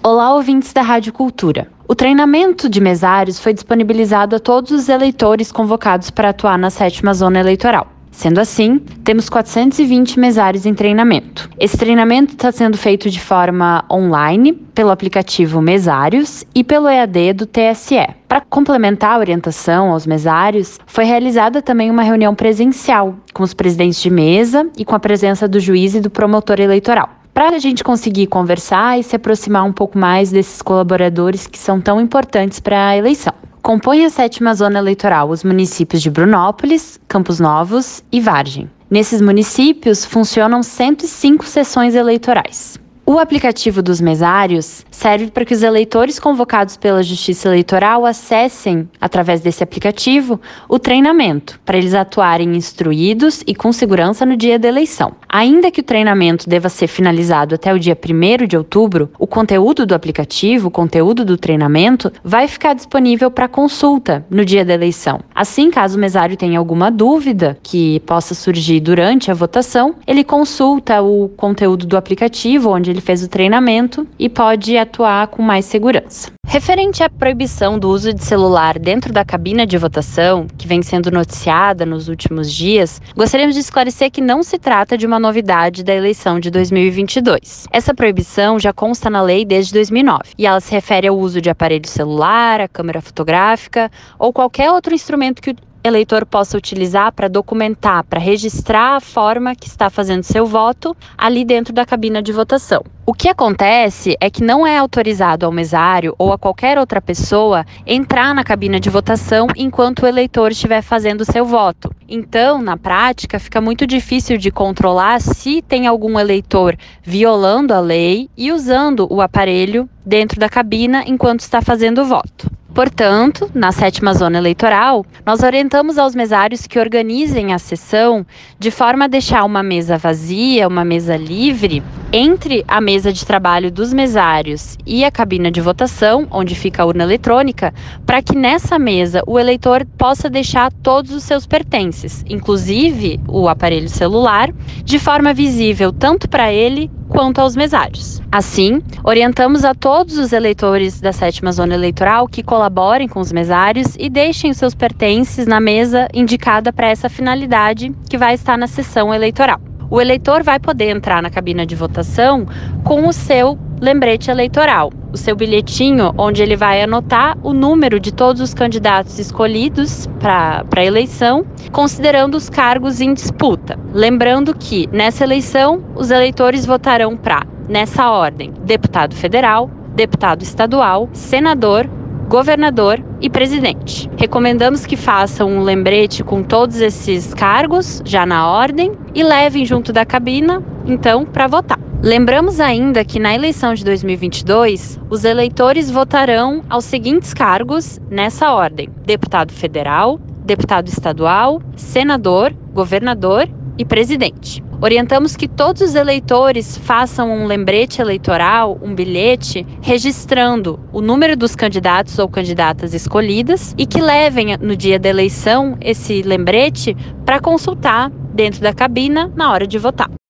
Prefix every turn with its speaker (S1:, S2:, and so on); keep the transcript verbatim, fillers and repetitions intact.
S1: Olá, ouvintes da Rádio Cultura. O treinamento de mesários foi disponibilizado a todos os eleitores convocados para atuar na sétima zona eleitoral. Sendo assim, temos quatrocentos e vinte mesários em treinamento. Esse treinamento está sendo feito de forma online, pelo aplicativo Mesários e pelo E A D do T S E. Para complementar a orientação aos mesários, foi realizada também uma reunião presencial com os presidentes de mesa e com a presença do juiz e do promotor eleitoral, para a gente conseguir conversar e se aproximar um pouco mais desses colaboradores que são tão importantes para a eleição. Compõe a sétima zona eleitoral os municípios de Brunópolis, Campos Novos e Vargem. Nesses municípios funcionam cento e cinco sessões eleitorais. O aplicativo dos mesários serve para que os eleitores convocados pela Justiça Eleitoral acessem, através desse aplicativo, o treinamento, para eles atuarem instruídos e com segurança no dia da eleição. Ainda que o treinamento deva ser finalizado até o dia primeiro de outubro, o conteúdo do aplicativo, o conteúdo do treinamento, vai ficar disponível para consulta no dia da eleição. Assim, caso o mesário tenha alguma dúvida que possa surgir durante a votação, ele consulta o conteúdo do aplicativo, onde ele fez o treinamento, e pode atuar com mais segurança. Referente à proibição do uso de celular dentro da cabina de votação, que vem sendo noticiada nos últimos dias, gostaríamos de esclarecer que não se trata de uma novidade da eleição de dois mil e vinte e dois. Essa proibição já consta na lei desde dois mil e nove, e ela se refere ao uso de aparelho celular, a câmera fotográfica ou qualquer outro instrumento que o eleitor possa utilizar para documentar, para registrar a forma que está fazendo seu voto ali dentro da cabina de votação. O que acontece é que não é autorizado ao mesário ou a qualquer outra pessoa entrar na cabina de votação enquanto o eleitor estiver fazendo seu voto. Então, na prática, fica muito difícil de controlar se tem algum eleitor violando a lei e usando o aparelho dentro da cabina enquanto está fazendo o voto. Portanto, na sétima zona eleitoral, nós orientamos aos mesários que organizem a sessão de forma a deixar uma mesa vazia, uma mesa livre, entre a mesa de trabalho dos mesários e a cabina de votação, onde fica a urna eletrônica, para que nessa mesa o eleitor possa deixar todos os seus pertences, inclusive o aparelho celular, de forma visível tanto para ele quanto aos mesários. Assim, orientamos a todos os eleitores da sétima zona eleitoral que colaborem com os mesários e deixem os seus pertences na mesa indicada para essa finalidade que vai estar na sessão eleitoral. O eleitor vai poder entrar na cabina de votação com o seu lembrete eleitoral, o seu bilhetinho onde ele vai anotar o número de todos os candidatos escolhidos para a eleição, considerando os cargos em disputa. Lembrando que, nessa eleição, os eleitores votarão para, nessa ordem, deputado federal, deputado estadual, senador, governador e presidente. Recomendamos que façam um lembrete com todos esses cargos, já na ordem, e levem junto da cabina, então, para votar. Lembramos ainda que na eleição de dois mil e vinte e dois, os eleitores votarão aos seguintes cargos nessa ordem: deputado federal, deputado estadual, senador, governador e presidente. Orientamos que todos os eleitores façam um lembrete eleitoral, um bilhete, registrando o número dos candidatos ou candidatas escolhidas e que levem no dia da eleição esse lembrete para consultar dentro da cabina na hora de votar.